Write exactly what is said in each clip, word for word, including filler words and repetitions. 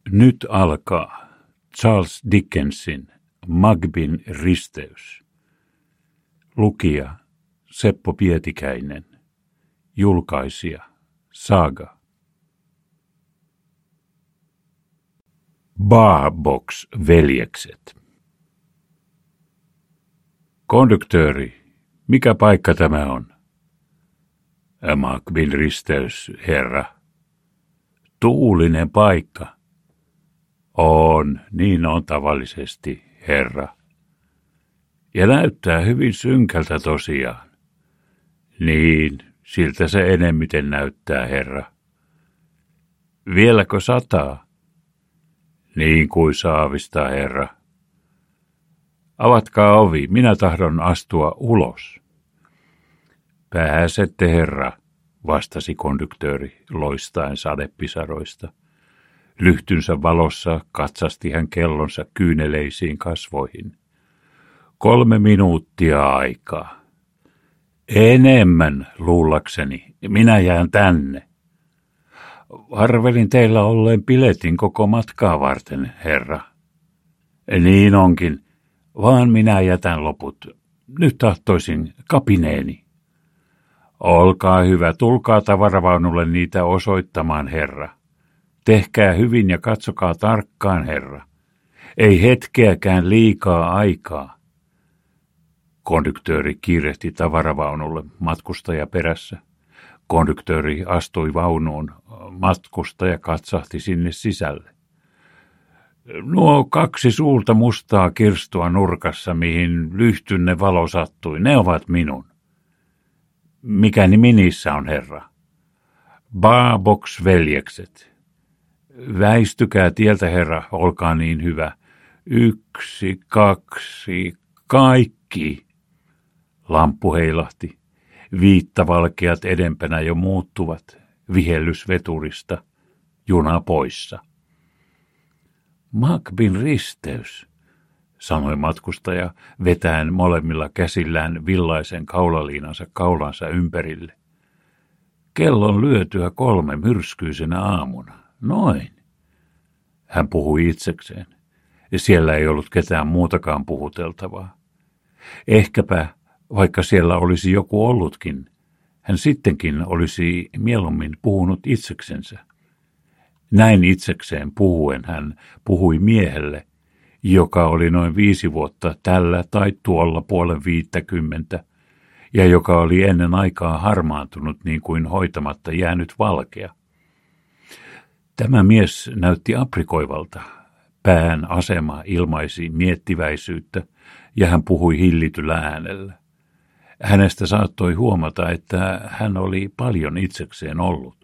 Nyt alkaa Charles Dickensin Macbethin risteys. Lukija Seppo Pietikäinen. Julkaisija Saga. Barbox-veljekset. Konduktööri, mikä paikka tämä on? Macbethin risteys, herra. Tuulinen paikka. On, niin on tavallisesti, herra. Ja näyttää hyvin synkältä tosiaan. Niin, siltä se enemmiten näyttää, herra. Vieläkö sataa? Niin kuin saavista, herra. Avatkaa ovi, minä tahdon astua ulos. Pääsette, herra, vastasi konduktööri loistaen sadepisaroista. Lyhtynsä valossa katsasti hän kellonsa kyyneleisiin kasvoihin. Kolme minuuttia aikaa. Enemmän, luullakseni. Minä jään tänne. Arvelin teillä olleen piletin koko matkaa varten, herra. Niin onkin, vaan minä jätän loput. Nyt tahtoisin kapineeni. Olkaa hyvä, tulkaa tavaravaunulle niitä osoittamaan, herra. Tehkää hyvin ja katsokaa tarkkaan, herra. Ei hetkeäkään liikaa aikaa. Konduktööri kiirehti tavaravaunulle matkustaja perässä. Konduktööri astui vaunuun. Matkustaja katsahti sinne sisälle. Nuo kaksi suurta mustaa kirstua nurkassa, mihin lyhtynne valo sattui, ne ovat minun. Mikä nimi niissä on, herra? Barbox-veljekset. Väistykää tieltä, herra, olkaa niin hyvä. Yksi, kaksi, kaikki. Lamppu heilahti. Viittavalkeat edempänä jo muuttuvat. Vihellys veturista. Juna poissa. Macbethin risteys, sanoi matkustaja, vetäen molemmilla käsillään villaisen kaulaliinansa kaulansa ympärille. Kellon lyötyä kolme myrskyisenä aamuna. Noin. Hän puhui itsekseen. Siellä ei ollut ketään muutakaan puhuteltavaa. Ehkäpä, vaikka siellä olisi joku ollutkin, hän sittenkin olisi mieluummin puhunut itseksensä. Näin itsekseen puhuen hän puhui miehelle, joka oli noin viisi vuotta tällä tai tuolla puolen viittäkymmentä, ja joka oli ennen aikaa harmaantunut niin kuin hoitamatta jäänyt valkea. Tämä mies näytti aprikoivalta. Pään asema ilmaisi miettiväisyyttä, ja hän puhui hillityllä äänellä. Hänestä saattoi huomata, että hän oli paljon itsekseen ollut.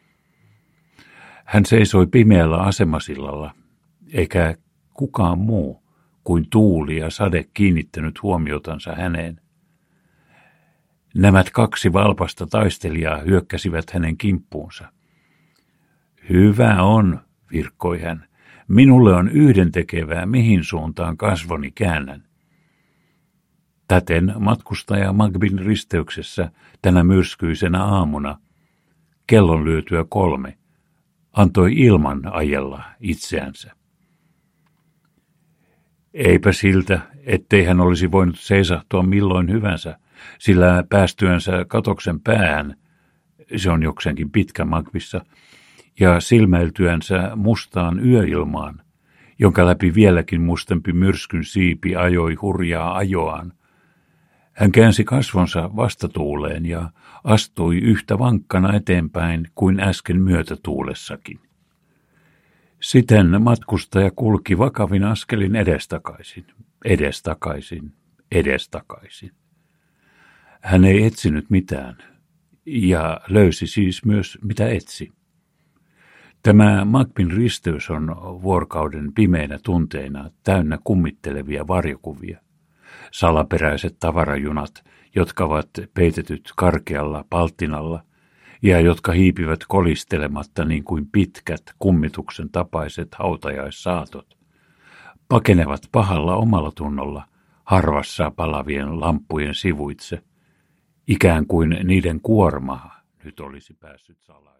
Hän seisoi pimeällä asemasillalla, eikä kukaan muu kuin tuuli ja sade kiinnittänyt huomiotansa häneen. Nämä kaksi valpasta taistelijaa hyökkäsivät hänen kimppuunsa. Hyvä on, virkkoi hän. Minulle on yhdentekevää, mihin suuntaan kasvoni käännän. Täten matkustaja Macbethin risteyksessä tänä myrskyisenä aamuna, kellon lyötyä kolme, antoi ilman ajella itseänsä. Eipä siltä, ettei hän olisi voinut seisahtua milloin hyvänsä, sillä päästyänsä katoksen päähän, se on jokseenkin pitkä Macbethissa, ja silmäiltyänsä mustaan yöilmaan, jonka läpi vieläkin mustempi myrskyn siipi ajoi hurjaa ajoaan. Hän käänsi kasvonsa vastatuuleen ja astui yhtä vankkana eteenpäin kuin äsken myötätuulessakin. Siten matkustaja kulki vakavin askelin edestakaisin, edestakaisin, edestakaisin. Hän ei etsinyt mitään, ja löysi siis myös mitä etsi. Tämä Macbethin risteys on vuorokauden pimeinä tunteina täynnä kummittelevia varjokuvia. Salaperäiset tavarajunat, jotka ovat peitetyt karkealla palttinalla ja jotka hiipivät kolistelematta niin kuin pitkät kummituksen tapaiset hautajaissaatot, pakenevat pahalla omalla tunnolla harvassa palavien lamppujen sivuitse, ikään kuin niiden kuorma nyt olisi päässyt salaan.